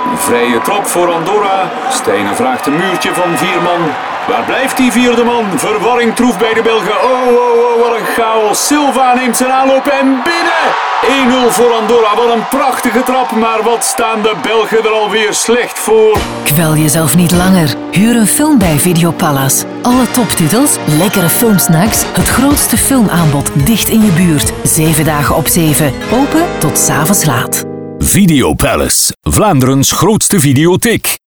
Vrije trap voor Andorra. Stijnen vraagt een muurtje van 4 man. Waar blijft die 4e man? Verwarring troef bij de Belgen. Oh, wat een chaos. Silva neemt zijn aanloop en binnen. 1-0 voor Andorra. Wat een prachtige trap. Maar wat staan de Belgen er alweer slecht voor. Kwel jezelf niet langer. Huur een film bij Videopalace. Alle toptitels, lekkere filmsnacks, het grootste filmaanbod dicht in je buurt. 7 dagen op 7. Open tot 's avonds laat. Videopalace, Vlaanderens grootste videotheek.